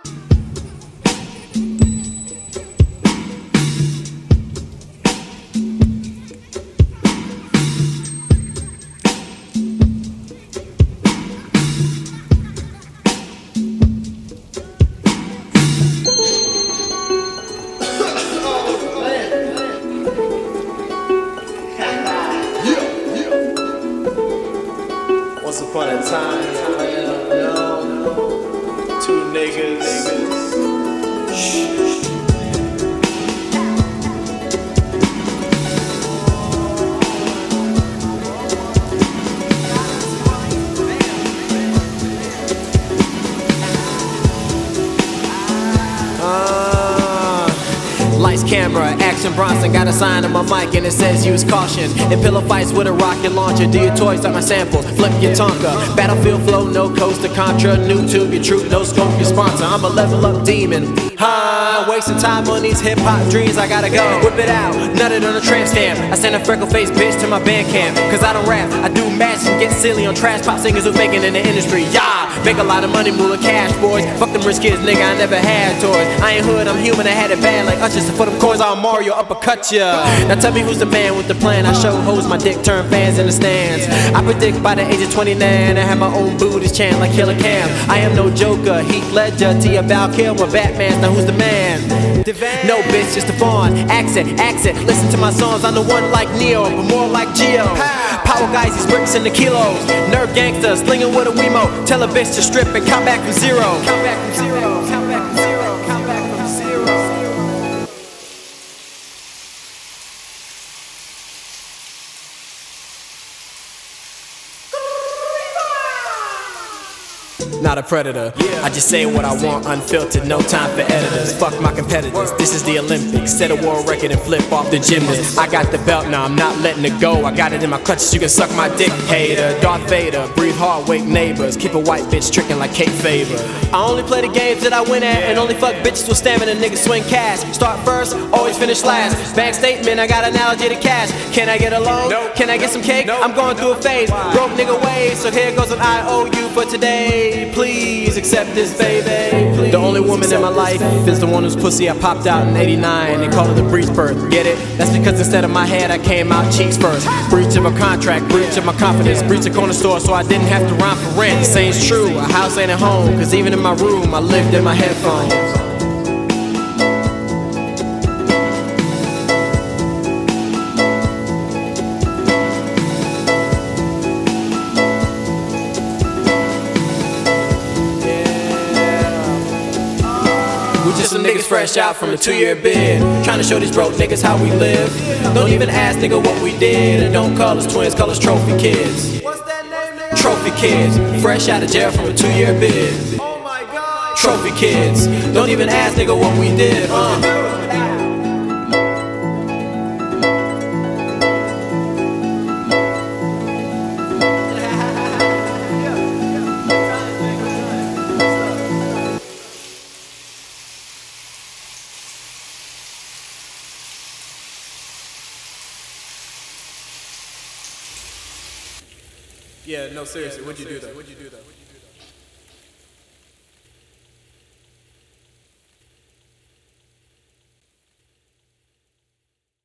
Once upon a time, two niggas. Lights, camera, action, Bronson. Got a sign on my mic and it says use caution. In pillow fights with a rocket launcher. Do your toys like my samples, flip your Tonka. Battlefield flow, no coaster, contra. New tube, your truth, no scope, your sponsor. I'm a level up demon. Wasting time on these hip hop dreams, I gotta go. Whip it out, nutted on a tramp stamp. I send a freckle faced bitch to my band camp. Cause I don't rap, I do match and get silly on trash pop singers who's making in the industry. Yeah, make a lot of money, moolah cash, boys. Fuck them rich kids, nigga, I never had toys. I ain't hood, I'm human, I had it bad like Usher. So for them coins, I'll Mario uppercut ya. Now tell me who's the man with the plan. I show hoes my dick, turn fans in the stands. I predict by the age of 29, I have my own booties chant like Killer Cam. I am no Joker, Heath Ledger, Tia Val Kilmer, Batman. Now who's the man? No bitch, just a fawn. Accent, listen to my songs. I'm the one like Neo, but more like Geo. Power guys, these bricks in the kilos. Nerd gangsters, slinging with a Wemo. Tell a bitch to strip and come back from zero. Come back from zero, come back from zero, come back from zero. Not a predator, I just say what I want, unfiltered, no time for editors. Fuck my competitors, this is the Olympics. Set a world record and flip off the gymnast. I got the belt now, I'm not letting it go. I got it in my clutches, you can suck my dick, hater. Darth Vader, breathe hard, wake neighbors. Keep a white bitch tricking like Kate Faber. I only play the games that I win at, and only fuck bitches with stamina, niggas swing cash. Start first, always finish last. Bank statement, I got an analogy to cash. Can I get a loan? Can I get some cake? I'm going through a phase, broke nigga ways. So here goes an IOU for today. Please accept this, baby. Please. The only woman in my life is the one whose pussy I popped out in '89. They call it the breeze birth, get it? That's because instead of my head I came out cheeks first. Breach of a contract, breach of my confidence. Breach a corner store so I didn't have to rhyme for rent. Saying's true, a house ain't a home. Cause even in my room I lived in my headphones. We just some niggas fresh out from a 2-year bid, trying to show these broke niggas how we live. Don't even ask nigga what we did, and don't call us twins, call us trophy kids. What's that name, nigga? Trophy kids, fresh out of jail from a 2-year bid. Oh my God. Trophy kids, don't even ask nigga what we did. Yeah, no, seriously, what'd you do though?